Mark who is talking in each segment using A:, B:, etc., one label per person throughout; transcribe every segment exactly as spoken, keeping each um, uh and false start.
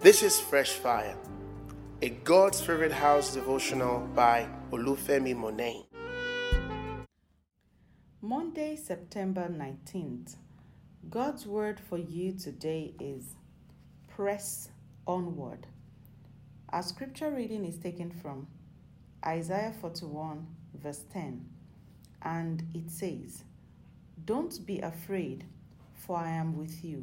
A: This is Fresh Fire, a God's Favorite House devotional by Olufemi Monet.
B: Monday, September nineteenth. God's word for you today is press onward. Our scripture reading is taken from Isaiah forty-one, verse ten, and it says, "Don't be afraid, for I am with you.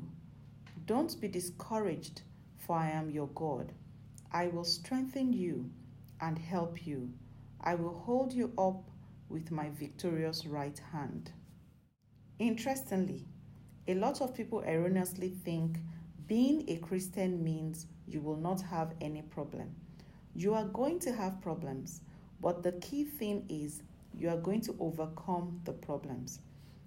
B: Don't be discouraged, for I am your God. I will strengthen you and help you. I will hold you up with my victorious right hand." Interestingly, a lot of people erroneously think being a Christian means you will not have any problem. You are going to have problems, but the key thing is you are going to overcome the problems.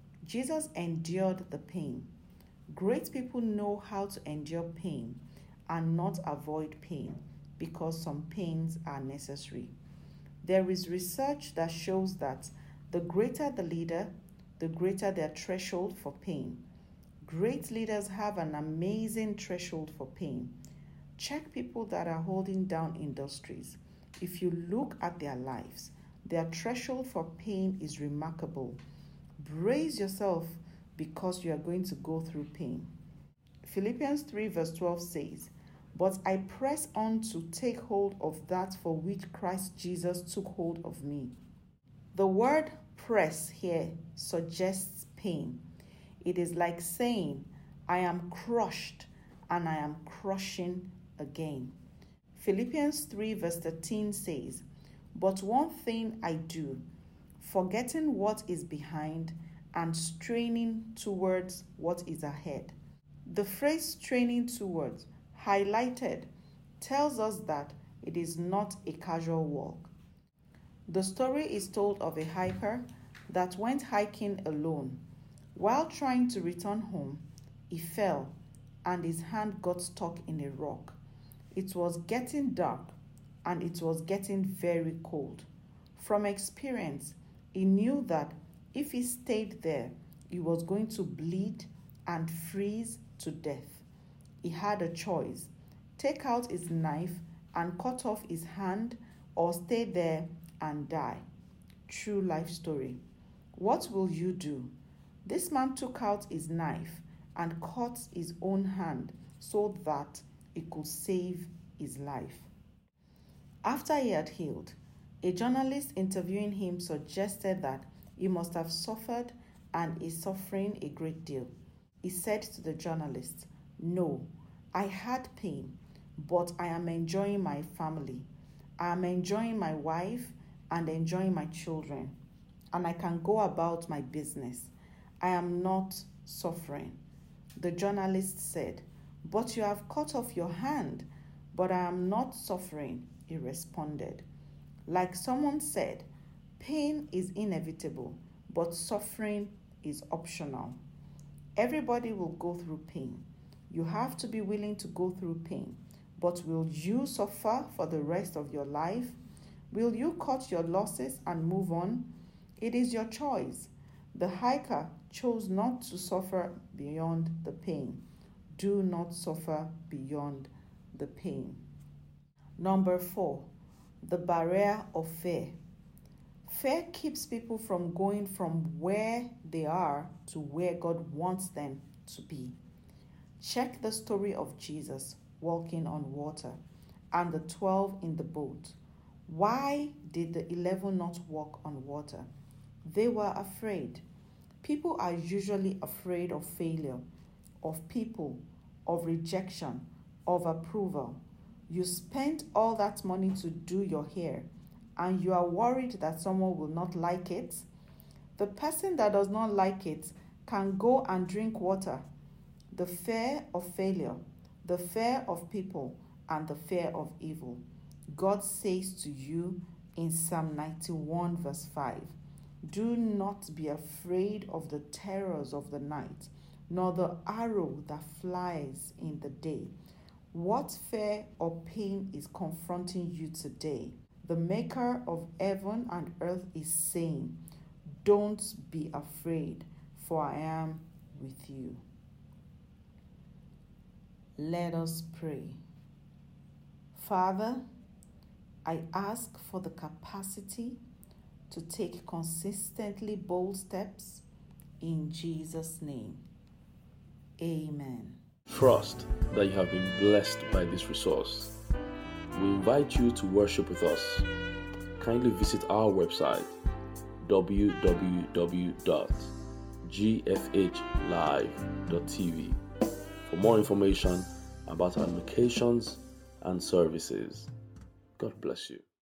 B: Jesus endured the pain. Great people know how to endure pain and not avoid pain because some pains are necessary. There is research that shows that the greater the leader, the greater their threshold for pain. Great leaders have an amazing threshold for pain. Check people that are holding down industries. If you look at their lives, their threshold for pain is remarkable. Brace yourself because you are going to go through pain. Philippians three verse twelve says, "But I press on to take hold of that for which Christ Jesus took hold of me." The word press here suggests pain. It is like saying, I am crushed and I am crushing again. Philippians three verse thirteen says, "But one thing I do, forgetting what is behind and straining towards what is ahead." The phrase straining towards, highlighted, tells us that it is not a casual walk. The story is told of a hiker that went hiking alone. While trying to return home, he fell and his hand got stuck in a rock. It was getting dark and it was getting very cold. From experience, he knew that if he stayed there, he was going to bleed and freeze to death. He had a choice: take out his knife and cut off his hand, or stay there and die. True life story. What will you do? This man took out his knife and cut his own hand so that it could save his life. After he had healed, a journalist interviewing him suggested that he must have suffered and is suffering a great deal. He said to the journalist, "No, I had pain, but I am enjoying my family. I am enjoying my wife and enjoying my children, and I can go about my business. I am not suffering." The journalist said, "But you have cut off your hand." "But I am not suffering," he responded. Like someone said, pain is inevitable, but suffering is optional. Everybody will go through pain. You have to be willing to go through pain. But will you suffer for the rest of your life? Will you cut your losses and move on? It is your choice. The hiker chose not to suffer beyond the pain. Do not suffer beyond the pain. Number four, the barrier of fear. Fear keeps people from going from where they are to where God wants them to be. Check the story of Jesus walking on water and the twelve in the boat. Why did the eleven not walk on water? They were afraid. People are usually afraid of failure, of people, of rejection, of approval. You spent all that money to do your hair, and you are worried that someone will not like it. The person that does not like it can go and drink water. The fear of failure, the fear of people, and the fear of evil. God says to you in Psalm ninety-one verse five, "Do not be afraid of the terrors of the night, nor the arrow that flies in the day." What fear or pain is confronting you today? The maker of heaven and earth is saying, "Don't be afraid, for I am with you." Let us pray. Father, I ask for the capacity to take consistently bold steps in Jesus' name. Amen.
C: Trust that you have been blessed by this resource. We invite you to worship with us. Kindly visit our website w w w dot g f h live dot t v for more information about our locations and services. God bless you.